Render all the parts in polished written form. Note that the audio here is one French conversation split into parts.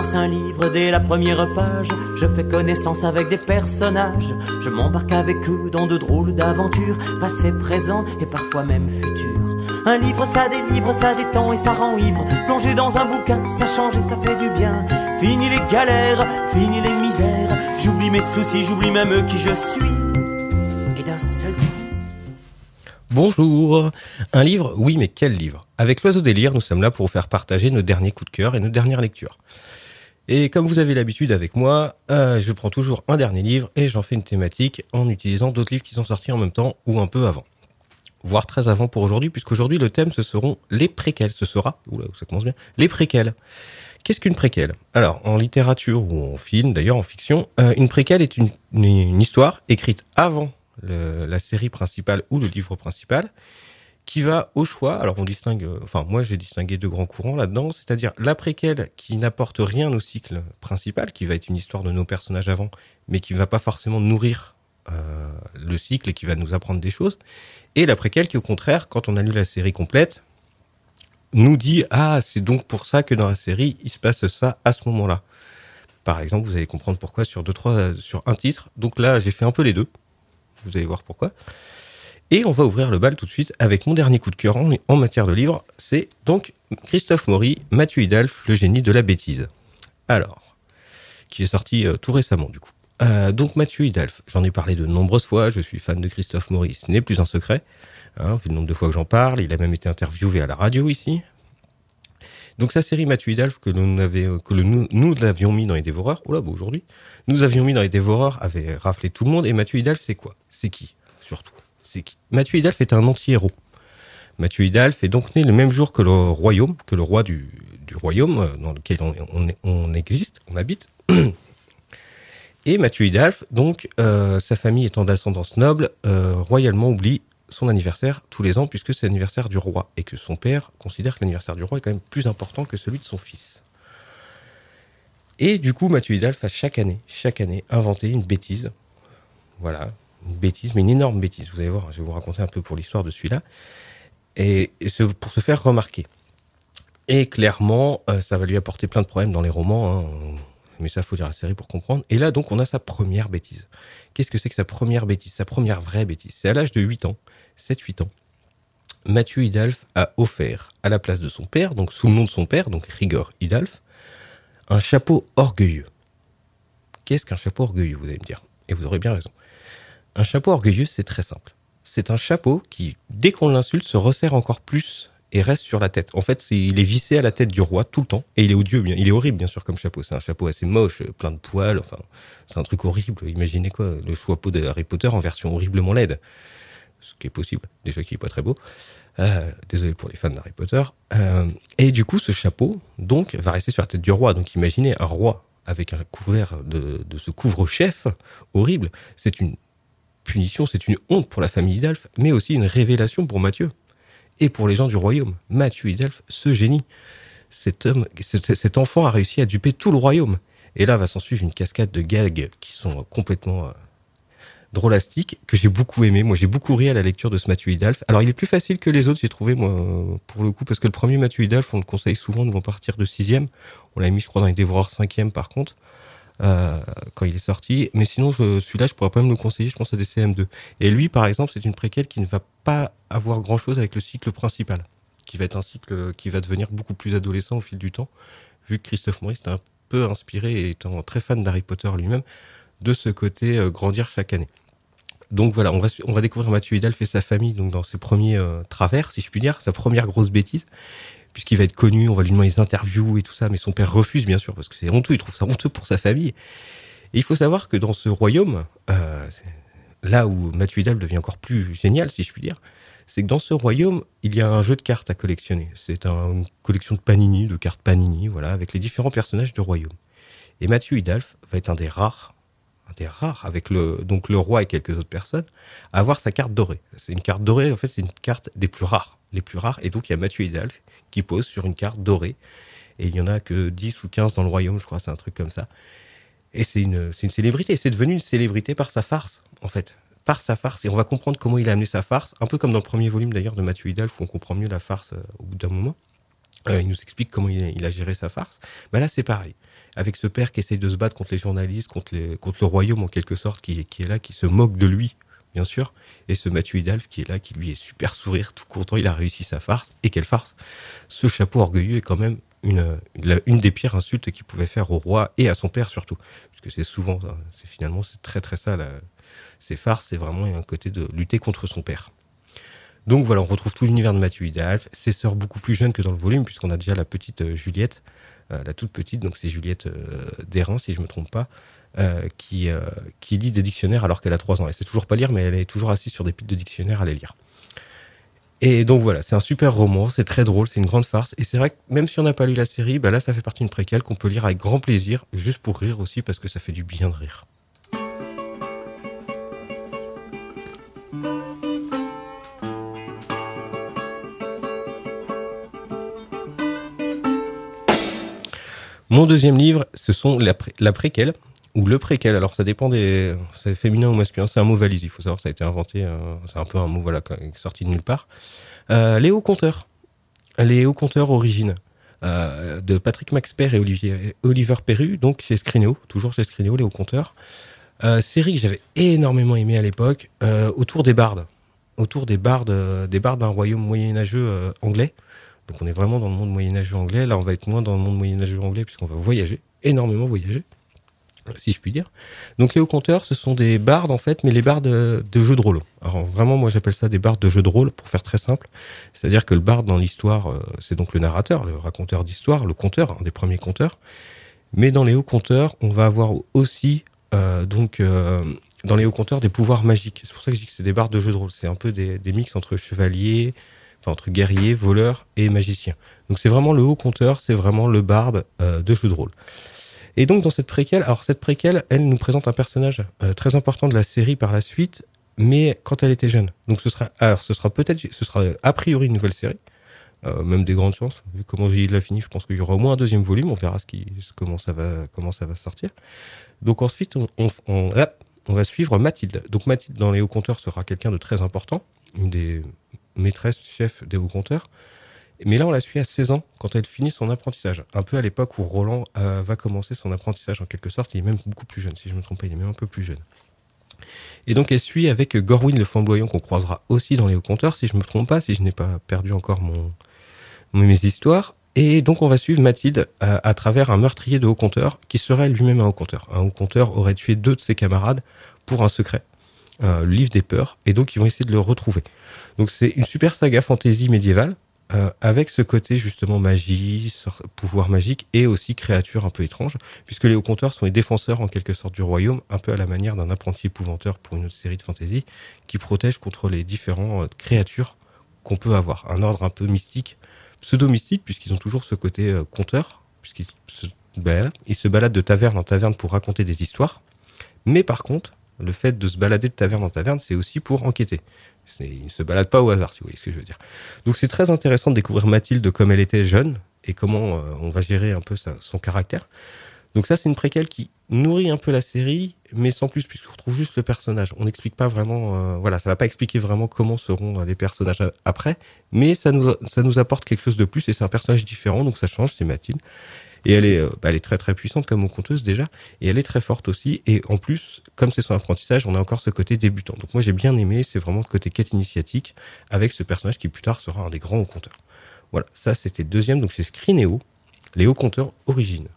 commence un livre dès la première page. Je fais connaissance avec des personnages. Je m'embarque avec eux dans de drôles d'aventures, passé, présent et parfois même futur. Un livre ça délivre, ça détend et ça rend ivre. Plonger dans un bouquin, ça change et ça fait du bien. Fini les galères, fini les misères. J'oublie mes soucis, j'oublie même qui je suis. Et d'un seul coup... Bonjour. Un livre, oui, mais quel livre ? Avec l'Oiseau des Lyres, nous sommes là pour vous faire partager nos derniers coups de cœur et nos dernières lectures. Et comme vous avez l'habitude avec moi, je prends toujours un dernier livre et j'en fais une thématique en utilisant d'autres livres qui sont sortis en même temps ou un peu avant. Voire très avant pour aujourd'hui, puisqu'aujourd'hui le thème ce seront les préquels. Ce sera, oula, ça commence bien, les préquels. Qu'est-ce qu'une préquelle ? Alors, en littérature ou en film, d'ailleurs en fiction, une préquelle est une histoire écrite avant la série principale ou le livre principal, qui va au choix, alors on distingue, moi j'ai distingué deux grands courants là-dedans, c'est-à-dire la préquelle qui n'apporte rien au cycle principal, qui va être une histoire de nos personnages avant, mais qui ne va pas forcément nourrir le cycle et qui va nous apprendre des choses, et la préquelle qui au contraire, quand on a lu la série complète, nous dit « Ah, c'est donc pour ça que dans la série, il se passe ça à ce moment-là ». Par exemple, vous allez comprendre pourquoi sur un titre, donc là j'ai fait un peu les deux. Vous allez voir pourquoi. Et on va ouvrir le bal tout de suite avec mon dernier coup de cœur en matière de livre. C'est donc Christophe Maury, Mathieu Hidalf, le génie de la bêtise. Alors, qui est sorti tout récemment du coup. Donc Mathieu Hidalf, j'en ai parlé de nombreuses fois, je suis fan de Christophe Maury, ce n'est plus un secret. Vu le nombre de fois que j'en parle, il a même été interviewé à la radio ici. Donc sa série Mathieu Hidalf que nous l'avions mis dans les dévoreurs, aujourd'hui, nous avions mis dans les dévoreurs, avait raflé tout le monde. Et Mathieu Hidalf, c'est quoi ? C'est qui ? Surtout, c'est qui ? Mathieu Hidalf est un anti-héros. Mathieu Hidalf est donc né le même jour que le royaume, que le roi du royaume dans lequel on existe, on habite. Et Mathieu Hidalf, donc, sa famille étant d'ascendance noble, royalement oublie son anniversaire tous les ans, puisque c'est l'anniversaire du roi, et que son père considère que l'anniversaire du roi est quand même plus important que celui de son fils. Et du coup, Mathieu Hidalf a chaque année, inventé une bêtise. Voilà, une bêtise, mais une énorme bêtise. Vous allez voir, je vais vous raconter un peu pour l'histoire de celui-là, pour se faire remarquer. Et clairement, ça va lui apporter plein de problèmes dans les romans, mais ça, faut lire la série pour comprendre. Et là, donc, on a sa première bêtise. Qu'est-ce que c'est que sa première bêtise ? Sa première vraie bêtise. C'est à l'âge de 7-8 ans. Mathieu Hidalf a offert, à la place de son père, donc sous le nom de son père, donc Rigor Hidalf, un chapeau orgueilleux. Qu'est-ce qu'un chapeau orgueilleux, vous allez me dire ? Et vous aurez bien raison. Un chapeau orgueilleux, c'est très simple. C'est un chapeau qui, dès qu'on l'insulte, se resserre encore plus et reste sur la tête. En fait, il est vissé à la tête du roi tout le temps. Et il est odieux, il est horrible, bien sûr, comme chapeau. C'est un chapeau assez moche, plein de poils. Enfin, c'est un truc horrible. Imaginez quoi, le chapeau de Harry Potter en version horriblement laide. Ce qui est possible. Déjà qui est pas très beau. Désolé pour les fans d'Harry Potter. Et du coup, ce chapeau, donc, va rester sur la tête du roi. Donc, imaginez un roi avec un couvert de ce couvre-chef horrible. C'est une punition, c'est une honte pour la famille Hidalf, mais aussi une révélation pour Mathieu. Et pour les gens du royaume, Mathieu Hidalf, ce génie, cet enfant a réussi à duper tout le royaume. Et là va s'en suivre une cascade de gags qui sont complètement drôlastiques, que j'ai beaucoup aimé. Moi, j'ai beaucoup ri à la lecture de ce Mathieu Hidalf. Alors, il est plus facile que les autres, j'ai trouvé, moi, pour le coup, parce que le premier Mathieu Hidalf, on le conseille souvent, nous, à partir de 6e. On l'a mis, je crois, dans les dévoreurs 5e, par contre, quand il est sorti. Mais sinon, celui-là, je pourrais pas me le conseiller, je pense à des CM2. Et lui, par exemple, c'est une préquelle qui ne va pas avoir grand-chose avec le cycle principal, qui va être un cycle qui va devenir beaucoup plus adolescent au fil du temps, vu que Christophe Maury est un peu inspiré, et étant très fan d'Harry Potter lui-même, de ce côté grandir chaque année. Donc voilà, on va découvrir Mathieu Hidalf et sa famille donc dans ses premiers travers, si je puis dire, sa première grosse bêtise, puisqu'il va être connu, on va lui demander des interviews et tout ça, mais son père refuse bien sûr, parce que c'est honteux, il trouve ça honteux pour sa famille. Et il faut savoir que dans ce royaume, là où Mathieu Hidalf devient encore plus génial, si je puis dire, c'est que dans ce royaume, il y a un jeu de cartes à collectionner. C'est une collection de Panini, de cartes Panini, voilà, avec les différents personnages du royaume. Et Mathieu Hidalf va être un des rares, avec le roi et quelques autres personnes, à avoir sa carte dorée. C'est une carte dorée, en fait, c'est une carte des plus rares. Les plus rares, et donc il y a Mathieu Hidalf qui pose sur une carte dorée. Et il n'y en a que 10 ou 15 dans le royaume, je crois, c'est un truc comme ça. Et c'est une célébrité, c'est devenu une célébrité par sa farce, en fait. Par sa farce, et on va comprendre comment il a amené sa farce, un peu comme dans le premier volume d'ailleurs de Mathieu Hidalf, où on comprend mieux la farce au bout d'un moment. Il nous explique comment il a géré sa farce. Ben là, c'est pareil. avec ce père qui essaye de se battre contre les journalistes, contre le royaume en quelque sorte, qui est là, qui se moque de lui, bien sûr, et ce Mathieu Hidalgo qui est là, qui lui est super sourire, tout content, il a réussi sa farce, et quelle farce. Ce chapeau orgueilleux est quand même une des pires insultes qu'il pouvait faire au roi et à son père surtout, parce que c'est souvent, c'est très très ça, ces farces, c'est vraiment un côté de lutter contre son père. Donc voilà, on retrouve tout l'univers de Mathieu Hidalgo, ses sœurs beaucoup plus jeunes que dans le volume, puisqu'on a déjà la petite Juliette, la toute petite, donc c'est Juliette Derain, si je ne me trompe pas, qui lit des dictionnaires alors qu'elle a 3 ans. Elle sait toujours pas lire, mais elle est toujours assise sur des piles de dictionnaires à les lire. Et donc voilà, c'est un super roman, c'est très drôle, c'est une grande farce. Et c'est vrai que même si on n'a pas lu la série, là ça fait partie d'une préquelle qu'on peut lire avec grand plaisir, juste pour rire aussi, parce que ça fait du bien de rire. Mon deuxième livre, ce sont la préquelle, ou le préquel. Alors ça dépend c'est féminin ou masculin, c'est un mot valise, il faut savoir, ça a été inventé, c'est un peu un mot sorti de nulle part. Les hauts conteurs origines, de Patrick Maxper et Oliver Perru, donc chez Scrinéo, toujours chez Scrinéo, les hauts conteurs. Série que j'avais énormément aimée à l'époque, autour des bardes d'un royaume moyenâgeux anglais. Donc on est vraiment dans le monde moyenâgeux anglais. Là, on va être moins dans le monde moyenâgeux anglais puisqu'on va énormément voyager, si je puis dire. Donc les hauts conteurs, ce sont des bardes en fait, mais les bardes de jeux de rôle. Alors vraiment, moi j'appelle ça des bardes de jeux de rôle pour faire très simple. C'est-à-dire que le barde dans l'histoire, c'est donc le narrateur, le raconteur d'histoire, le conteur, un des premiers conteurs. Mais dans les hauts conteurs, on va avoir aussi dans les hauts conteurs des pouvoirs magiques. C'est pour ça que je dis que c'est des bardes de jeux de rôle. C'est un peu des mix entre chevaliers, entre guerriers, voleurs et magiciens. Donc c'est vraiment le haut conteur, c'est vraiment le barde de jeu de rôle. Et donc dans cette préquelle, elle nous présente un personnage très important de la série par la suite, mais quand elle était jeune. Donc ce sera a priori une nouvelle série, même des grandes chances. Vu comment il l'a fini, je pense qu'il y aura au moins un deuxième volume, on verra comment ça va sortir. Donc ensuite, on va suivre Mathilde. Donc Mathilde dans les hauts conteurs sera quelqu'un de très important, une des maîtresse chef des hauts conteurs. Mais là, on la suit à 16 ans, quand elle finit son apprentissage. Un peu à l'époque où Roland va commencer son apprentissage, en quelque sorte. Il est même beaucoup plus jeune, si je ne me trompe pas, il est même un peu plus jeune. Et donc, elle suit avec Gorwyn le flamboyant, qu'on croisera aussi dans les hauts conteurs, si je ne me trompe pas, si je n'ai pas perdu encore mes histoires. Et donc, on va suivre Mathilde à travers un meurtrier de haut conteur, qui serait lui-même un haut conteur. Un haut conteur aurait tué 2 de ses camarades pour un secret. Le livre des peurs, et donc ils vont essayer de le retrouver. Donc c'est une super saga fantasy médiévale, avec ce côté justement magie, pouvoir magique, et aussi créatures un peu étranges, puisque les hauts conteurs sont les défenseurs en quelque sorte du royaume, un peu à la manière d'un apprenti épouvanteur pour une autre série de fantasy, qui protège contre les différentes créatures qu'on peut avoir. Un ordre un peu mystique, pseudo-mystique, puisqu'ils ont toujours ce côté conteur, puisqu'ils se baladent de taverne en taverne pour raconter des histoires, mais par contre, le fait de se balader de taverne en taverne, c'est aussi pour enquêter. Ils ne se baladent pas au hasard, si vous voyez ce que je veux dire. Donc c'est très intéressant de découvrir Mathilde comme elle était jeune et comment on va gérer un peu son caractère. Donc ça, c'est une préquelle qui nourrit un peu la série, mais sans plus, puisqu'on retrouve juste le personnage. On n'explique pas vraiment... ça va pas expliquer vraiment comment seront les personnages après, mais ça nous apporte quelque chose de plus, et c'est un personnage différent, donc ça change, c'est Mathilde. Et elle est très très puissante comme conteuse déjà, et elle est très forte aussi, et en plus, comme c'est son apprentissage, on a encore ce côté débutant. Donc moi j'ai bien aimé, c'est vraiment le côté quête initiatique, avec ce personnage qui plus tard sera un des grands hauts conteurs. Voilà, ça c'était le deuxième, donc c'est Scrinéo, les hauts conteurs origines.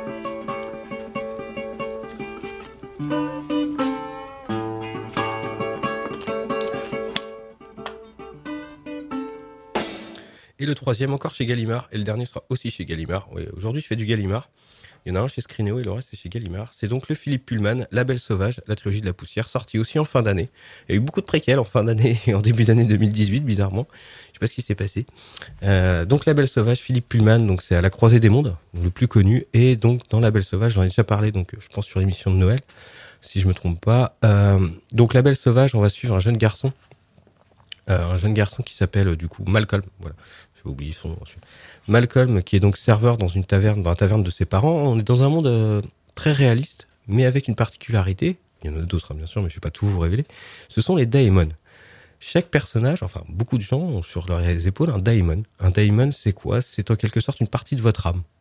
Et le troisième encore chez Gallimard, et le dernier sera aussi chez Gallimard. Oui, aujourd'hui je fais du Gallimard. Il y en a un chez Scrinéo et le reste c'est chez Gallimard. C'est donc le Philippe Pullman, La Belle Sauvage, la trilogie de la poussière, sorti aussi en fin d'année. Il y a eu beaucoup de préquels en fin d'année et en début d'année 2018, bizarrement. Je sais pas ce qui s'est passé. Donc La Belle Sauvage, Philippe Pullman, donc c'est à la croisée des mondes, le plus connu. Et donc dans La Belle Sauvage, j'en ai déjà parlé, donc je pense sur l'émission de Noël, si je me trompe pas. Donc La Belle Sauvage, on va suivre un jeune garçon qui s'appelle du coup Malcolm. Voilà. J'ai oublié son nom. Malcolm, qui est donc serveur dans la taverne de ses parents. On est dans un monde très réaliste, mais avec une particularité. Il y en a d'autres, bien sûr, mais je ne vais pas tout vous révéler. Ce sont les daemons. Chaque personnage, enfin beaucoup de gens ont sur leurs épaules un daemon. Un daemon, c'est quoi ? C'est en quelque sorte une partie de votre âme.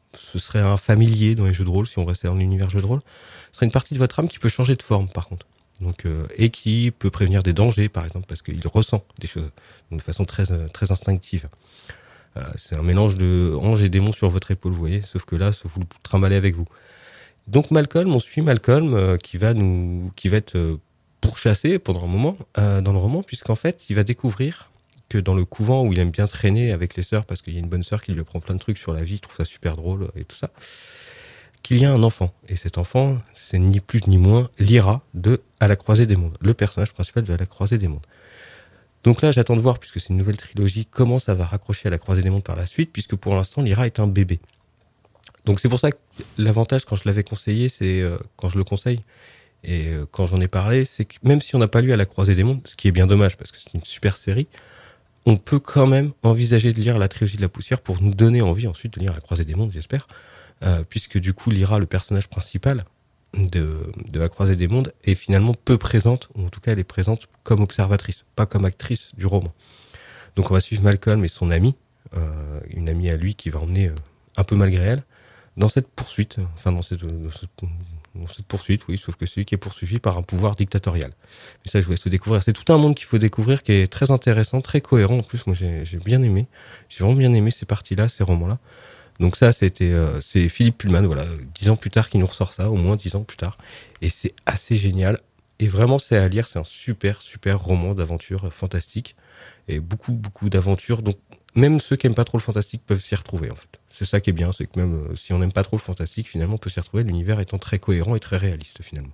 ce serait un familier dans les jeux de rôle, si on restait dans l'univers jeu de rôle. Ce serait une partie de votre âme qui peut changer de forme, par contre. Donc, et qui peut prévenir des dangers, par exemple, parce qu'il ressent des choses de façon très, très instinctive. C'est un mélange de ange et démon sur votre épaule, vous voyez, sauf que là, vous le trimballez avec vous. Donc Malcolm, on suit Malcolm qui va être pourchassé pendant un moment dans le roman, puisqu'en fait, il va découvrir que dans le couvent où il aime bien traîner avec les sœurs, parce qu'il y a une bonne sœur qui lui apprend plein de trucs sur la vie, il trouve ça super drôle et tout ça, qu'il y a un enfant. Et cet enfant, c'est ni plus ni moins Lyra de À la croisée des mondes, le personnage principal de À la croisée des mondes. Donc là, j'attends de voir, puisque c'est une nouvelle trilogie, comment ça va raccrocher à la croisée des mondes par la suite, puisque pour l'instant, Lyra est un bébé. Donc c'est pour ça que l'avantage, quand je l'avais conseillé, c'est quand je le conseille, et quand j'en ai parlé, c'est que même si on n'a pas lu À la croisée des mondes, ce qui est bien dommage, parce que c'est une super série, on peut quand même envisager de lire la trilogie de la poussière pour nous donner envie ensuite de lire À la croisée des mondes, j'espère, puisque du coup, Lyra, le personnage principal de La croisée des mondes, est finalement peu présente, ou en tout cas elle est présente comme observatrice, pas comme actrice du roman. Donc on va suivre Malcolm et son amie, une amie à lui qui va emmener un peu malgré elle dans cette poursuite, dans cette poursuite, oui, sauf que c'est lui qui est poursuivi par un pouvoir dictatorial. Mais ça, je vous laisse le découvrir. C'est tout un monde qu'il faut découvrir, qui est très intéressant, très cohérent. En plus, moi, j'ai bien aimé. J'ai vraiment bien aimé ces parties-là, ces romans-là. Donc ça, c'est Philippe Pullman, voilà, 10 ans plus tard, qui nous ressort ça, au moins 10 ans plus tard. Et c'est assez génial. Et vraiment, c'est à lire. C'est un super, super roman d'aventure fantastique. Et beaucoup, beaucoup d'aventures. Donc, même ceux qui n'aiment pas trop le fantastique peuvent s'y retrouver, en fait. C'est ça qui est bien, c'est que même si on n'aime pas trop le fantastique, finalement, on peut s'y retrouver, l'univers étant très cohérent et très réaliste, finalement.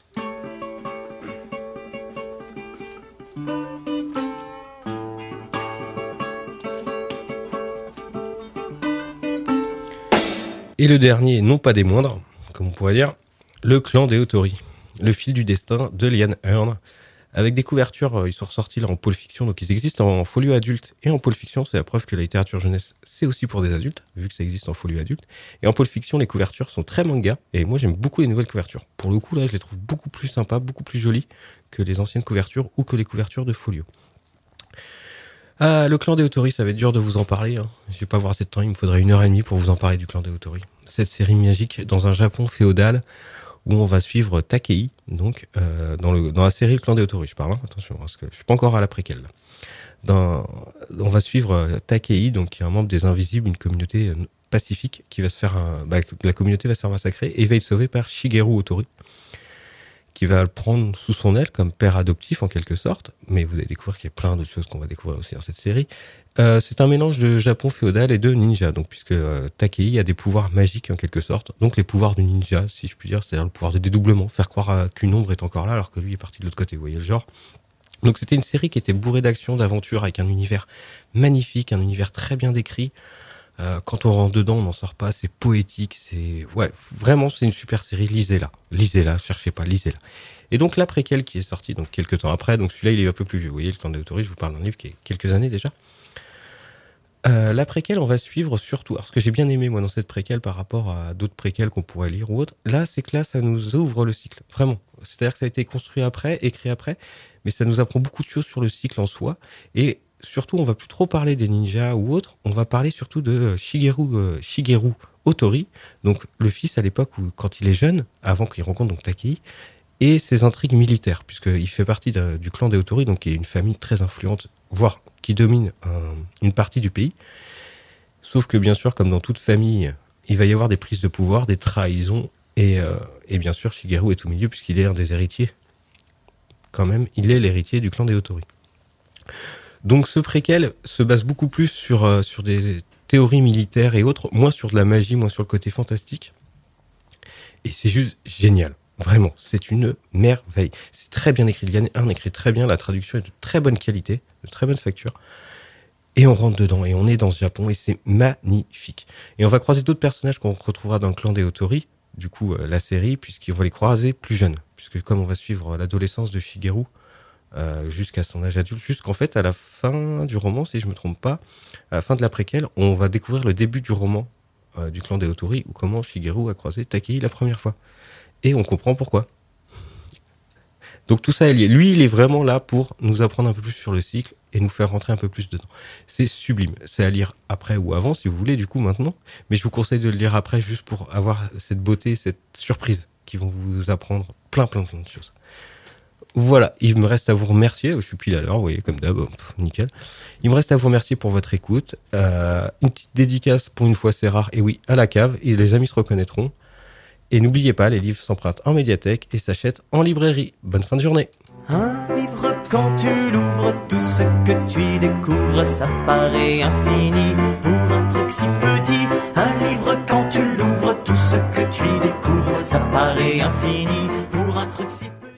Et le dernier, non pas des moindres, comme on pourrait dire, Le Clan des Autori, Le fil du destin de Liane Hearn, avec des couvertures, ils sont ressortis là en pôle fiction, donc ils existent en folio adulte et en pôle fiction, c'est la preuve que la littérature jeunesse, c'est aussi pour des adultes, vu que ça existe en folio adulte. Et en pôle fiction, les couvertures sont très manga, et moi j'aime beaucoup les nouvelles couvertures. Pour le coup, là, je les trouve beaucoup plus sympas, beaucoup plus jolies que les anciennes couvertures ou que les couvertures de folio. Le Clan des Autori, ça va être dur de vous en parler, hein. Je vais pas avoir assez de temps, il me faudrait 1h30 pour vous en parler du Clan des Autori. Cette série magique dans un Japon féodal, où on va suivre Takei, donc dans la série Le Clan des Autori, je parle, hein, attention, parce que je suis pas encore à la préquelle. On va suivre Takei, donc qui est un membre des Invisibles, une communauté pacifique qui va se faire la communauté va se faire massacrer et va être sauvée par Shigeru Otori, qui va le prendre sous son aile comme père adoptif en quelque sorte. Mais vous allez découvrir qu'il y a plein d'autres choses qu'on va découvrir aussi dans cette série. C'est un mélange de Japon féodal et de ninja, donc puisque Takei a des pouvoirs magiques en quelque sorte, donc les pouvoirs du ninja, si je puis dire, c'est-à-dire le pouvoir de dédoublement, faire croire qu'une ombre est encore là alors que lui est parti de l'autre côté, vous voyez le genre. Donc c'était une série qui était bourrée d'action, d'aventure, avec un univers magnifique, un univers très bien décrit. Quand on rentre dedans, on n'en sort pas, c'est poétique, vraiment c'est une super série, lisez-la, cherchez pas, lisez-la. Et donc la préquelle qui est sortie donc quelques temps après, donc celui-là il est un peu plus vieux, vous voyez, Le Clan des Autori, je vous parle d'un livre qui est quelques années déjà. La préquelle, on va suivre surtout, alors ce que j'ai bien aimé moi dans cette préquelle par rapport à d'autres préquelles qu'on pourrait lire ou autres, là c'est que là ça nous ouvre le cycle, vraiment. C'est-à-dire que ça a été construit après, écrit après, mais ça nous apprend beaucoup de choses sur le cycle en soi, et surtout on va plus trop parler des ninjas ou autres, on va parler surtout de Shigeru Otori, donc le fils à l'époque où quand il est jeune, avant qu'il rencontre donc Takei, et ses intrigues militaires, puisqu'il fait partie du clan des Otori, donc qui est une famille très influente, voire qui domine une partie du pays. Sauf que bien sûr, comme dans toute famille, il va y avoir des prises de pouvoir, des trahisons, et bien sûr, Shigeru est au milieu, puisqu'il est un des héritiers. Quand même, il est l'héritier du clan des Otori. Donc ce préquel se base beaucoup plus sur des théories militaires et autres, moins sur de la magie, moins sur le côté fantastique. Et c'est juste génial. Vraiment, c'est une merveille. C'est très bien écrit. Liane Hearn écrit très bien. La traduction est de très bonne qualité, de très bonne facture. Et on rentre dedans et on est dans ce Japon et c'est magnifique. Et on va croiser d'autres personnages qu'on retrouvera dans le Clan des Autori, du coup la série, puisqu'on va les croiser plus jeunes. Puisque comme on va suivre l'adolescence de Shigeru jusqu'à son âge adulte, jusqu'en fait à la fin du roman, si je me trompe pas, à la fin de la préquelle, on va découvrir le début du roman du Clan des Autori, ou comment Shigeru a croisé Takei la première fois. Et on comprend pourquoi. Donc tout ça est lié. Lui, il est vraiment là pour nous apprendre un peu plus sur le cycle et nous faire rentrer un peu plus dedans. C'est sublime. C'est à lire après ou avant, si vous voulez, du coup, maintenant. Mais je vous conseille de le lire après, juste pour avoir cette beauté, cette surprise qui vont vous apprendre plein de choses. Voilà, il me reste à vous remercier. Je suis pile à l'heure, vous voyez, comme d'hab, nickel. Il me reste à vous remercier pour votre écoute. Une petite dédicace, pour une fois, c'est rare. Et oui, à la cave, et les amis se reconnaîtront. Et n'oubliez pas, les livres s'empruntent en médiathèque et s'achètent en librairie. Bonne fin de journée. Un livre, quand tu l'ouvres, tout ce que tu y découvres, ça paraît infini pour un truc si petit. Un livre, quand tu l'ouvres, tout ce que tu y découvres, ça paraît infini pour un truc si petit.